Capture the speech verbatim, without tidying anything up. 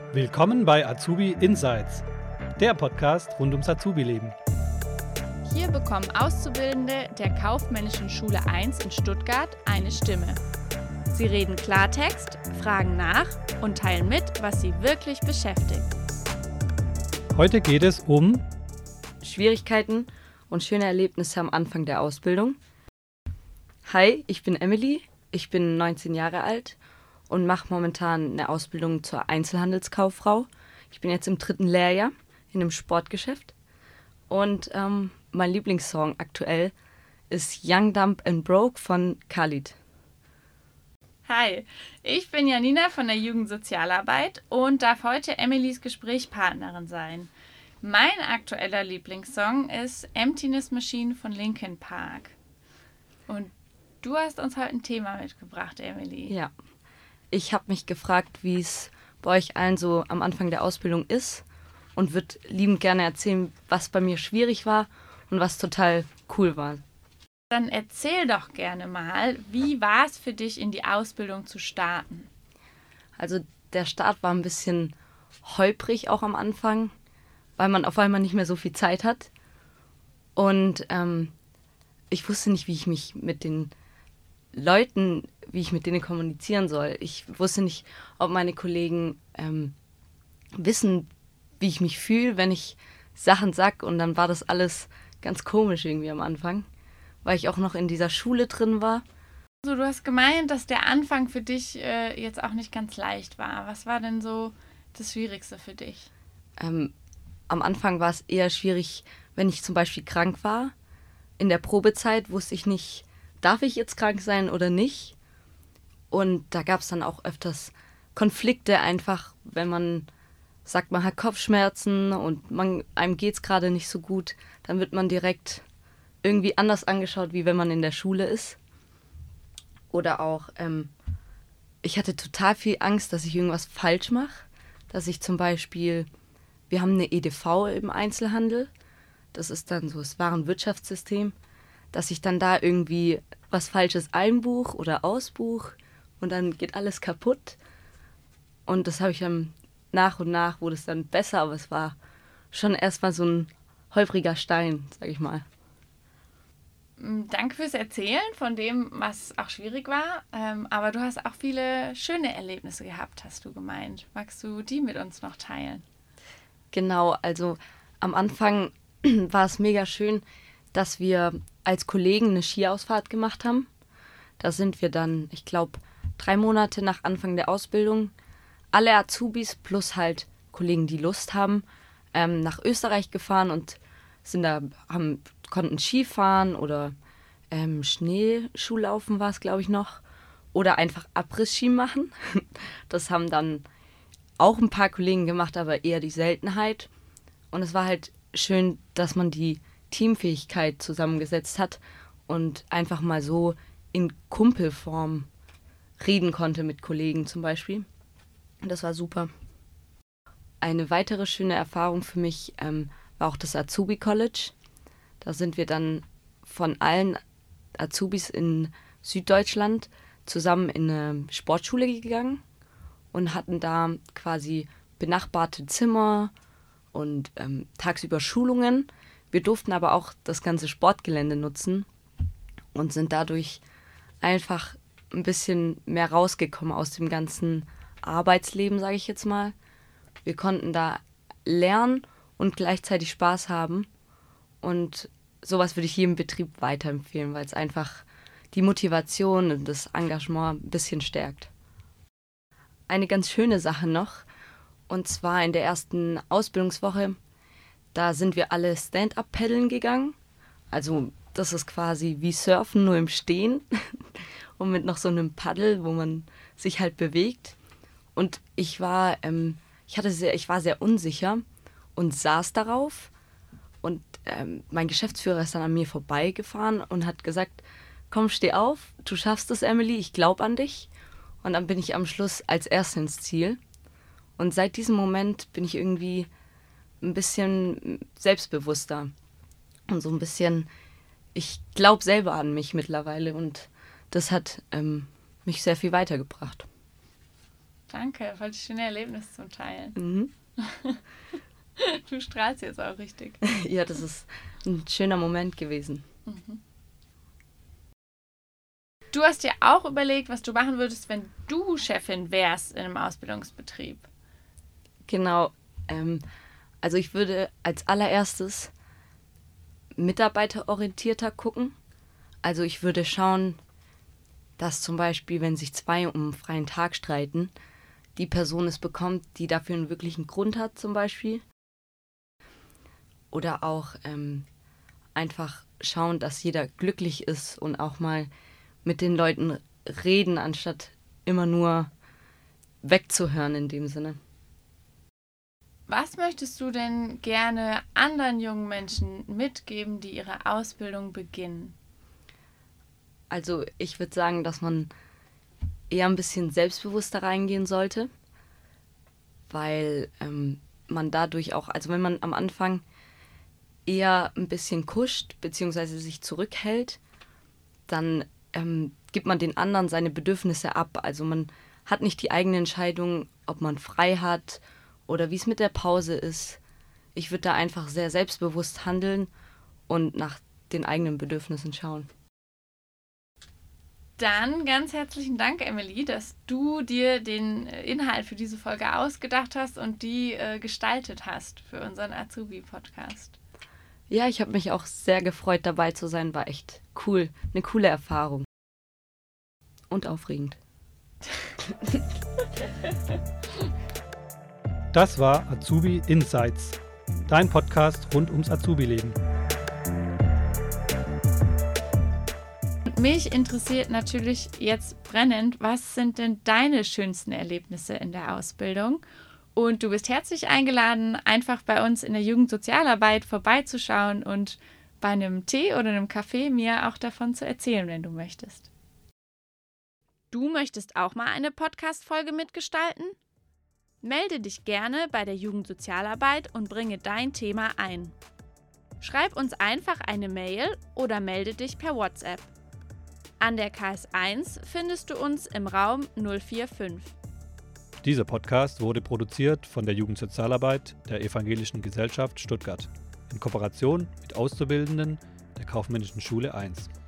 Willkommen bei Azubi Insights, der Podcast rund ums Azubi-Leben. Hier bekommen Auszubildende der Kaufmännischen Schule eins in Stuttgart eine Stimme. Sie reden Klartext, fragen nach und teilen mit, was sie wirklich beschäftigt. Heute geht es um Schwierigkeiten und schöne Erlebnisse am Anfang der Ausbildung. Hi, ich bin Emily, ich bin neunzehn Jahre alt und mache momentan eine Ausbildung zur Einzelhandelskauffrau. Ich bin jetzt im dritten Lehrjahr in einem Sportgeschäft und ähm, mein Lieblingssong aktuell ist Young, Dumb and Broke von Khalid. Hi, ich bin Janina von der Jugendsozialarbeit und darf heute Emilys Gesprächspartnerin sein. Mein aktueller Lieblingssong ist Emptiness Machine von Linkin Park. Und du hast uns heute ein Thema mitgebracht, Emily. Ja, ich habe mich gefragt, wie es bei euch allen so am Anfang der Ausbildung ist und würde liebend gerne erzählen, was bei mir schwierig war und was total cool war. Dann erzähl doch gerne mal, wie war es für dich, in die Ausbildung zu starten? Also der Start war ein bisschen holprig auch am Anfang, weil man auf einmal nicht mehr so viel Zeit hat. Und ähm, ich wusste nicht, wie ich mich mit den Leuten, wie ich mit denen kommunizieren soll. Ich wusste nicht, ob meine Kollegen ähm, wissen, wie ich mich fühle, wenn ich Sachen sag. Und dann war das alles ganz komisch irgendwie am Anfang, weil ich auch noch in dieser Schule drin war. Also du hast gemeint, dass der Anfang für dich äh, jetzt auch nicht ganz leicht war. Was war denn so das Schwierigste für dich? Ähm, am Anfang war es eher schwierig, wenn ich zum Beispiel krank war. In der Probezeit wusste ich nicht, darf ich jetzt krank sein oder nicht? Und da gab es dann auch öfters Konflikte einfach, wenn man sagt, man hat Kopfschmerzen und man, einem geht es gerade nicht so gut, dann wird man direkt irgendwie anders angeschaut, wie wenn man in der Schule ist. Oder auch, ähm, ich hatte total viel Angst, dass ich irgendwas falsch mache. Dass ich zum Beispiel, wir haben eine E D V im Einzelhandel, das ist dann so das Warenwirtschaftssystem, dass ich dann da irgendwie was Falsches einbuch oder ausbuch und dann geht alles kaputt. Und das habe ich dann nach und nach, wurde es dann besser, aber es war schon erstmal so ein holpriger Stein, sag ich mal. Danke fürs Erzählen von dem, was auch schwierig war. Ähm, aber du hast auch viele schöne Erlebnisse gehabt, hast du gemeint. Magst du die mit uns noch teilen? Genau, also am Anfang war es mega schön, dass wir als Kollegen eine Skiausfahrt gemacht haben. Da sind wir dann, ich glaube, drei Monate nach Anfang der Ausbildung, alle Azubis plus halt Kollegen, die Lust haben, ähm, nach Österreich gefahren und sind da, haben, konnten Skifahren oder ähm, Schneeschuhlaufen war es, glaube ich, noch. Oder einfach Abriss-Ski machen. Das haben dann auch ein paar Kollegen gemacht, aber eher die Seltenheit. Und es war halt schön, dass man die Teamfähigkeit zusammengesetzt hat und einfach mal so in Kumpelform reden konnte mit Kollegen zum Beispiel. Das war super. Eine weitere schöne Erfahrung für mich ähm, war auch das Azubi College. Da sind wir dann von allen Azubis in Süddeutschland zusammen in eine Sportschule gegangen und hatten da quasi benachbarte Zimmer und ähm, tagsüber Schulungen. Wir durften aber auch das ganze Sportgelände nutzen und sind dadurch einfach ein bisschen mehr rausgekommen aus dem ganzen Arbeitsleben, sage ich jetzt mal. Wir konnten da lernen und gleichzeitig Spaß haben. Und sowas würde ich jedem Betrieb weiterempfehlen, weil es einfach die Motivation und das Engagement ein bisschen stärkt. Eine ganz schöne Sache noch, und zwar in der ersten Ausbildungswoche, da sind wir alle Stand-up-Paddeln gegangen. Also das ist quasi wie Surfen, nur im Stehen und mit noch so einem Paddel, wo man sich halt bewegt. Und ich war, ähm, ich hatte sehr, ich war sehr unsicher und saß darauf. Und ähm, mein Geschäftsführer ist dann an mir vorbeigefahren und hat gesagt, komm, steh auf, du schaffst es, Emily, ich glaube an dich. Und dann bin ich am Schluss als Erste ins Ziel. Und seit diesem Moment bin ich irgendwie ein bisschen selbstbewusster und so ein bisschen, ich glaube selber an mich mittlerweile und das hat ähm, mich sehr viel weitergebracht. Danke, voll das schöne Erlebnis zum Teilen. Mhm. Du strahlst jetzt auch richtig. Ja, das ist ein schöner Moment gewesen. Mhm. Du hast dir auch überlegt, was du machen würdest, wenn du Chefin wärst in einem Ausbildungsbetrieb. Genau. Ähm, also ich würde als allererstes mitarbeiterorientierter gucken. Also ich würde schauen, dass zum Beispiel, wenn sich zwei um einen freien Tag streiten, die Person es bekommt, die dafür einen wirklichen Grund hat zum Beispiel. Oder auch ähm, einfach schauen, dass jeder glücklich ist und auch mal mit den Leuten reden, anstatt immer nur wegzuhören in dem Sinne. Was möchtest du denn gerne anderen jungen Menschen mitgeben, die ihre Ausbildung beginnen? Also ich würde sagen, dass man eher ein bisschen selbstbewusster reingehen sollte, weil ähm, man dadurch auch, also wenn man am Anfang eher ein bisschen kuscht, beziehungsweise sich zurückhält, dann ähm, gibt man den anderen seine Bedürfnisse ab. Also man hat nicht die eigene Entscheidung, ob man frei hat oder wie es mit der Pause ist. Ich würde da einfach sehr selbstbewusst handeln und nach den eigenen Bedürfnissen schauen. Dann ganz herzlichen Dank, Emily, dass du dir den Inhalt für diese Folge ausgedacht hast und die äh, gestaltet hast für unseren Azubi-Podcast. Ja, ich habe mich auch sehr gefreut, dabei zu sein. War echt cool. Eine coole Erfahrung. Und aufregend. Das war Azubi Insights, dein Podcast rund ums Azubi-Leben. Mich interessiert natürlich jetzt brennend, was sind denn deine schönsten Erlebnisse in der Ausbildung? Und du bist herzlich eingeladen, einfach bei uns in der Jugendsozialarbeit vorbeizuschauen und bei einem Tee oder einem Kaffee mir auch davon zu erzählen, wenn du möchtest. Du möchtest auch mal eine Podcast-Folge mitgestalten? Melde dich gerne bei der Jugendsozialarbeit und bringe dein Thema ein. Schreib uns einfach eine Mail oder melde dich per WhatsApp. An der K S eins findest du uns im Raum null vier fünf. Dieser Podcast wurde produziert von der Jugendsozialarbeit der Evangelischen Gesellschaft Stuttgart in Kooperation mit Auszubildenden der Kaufmännischen Schule eins.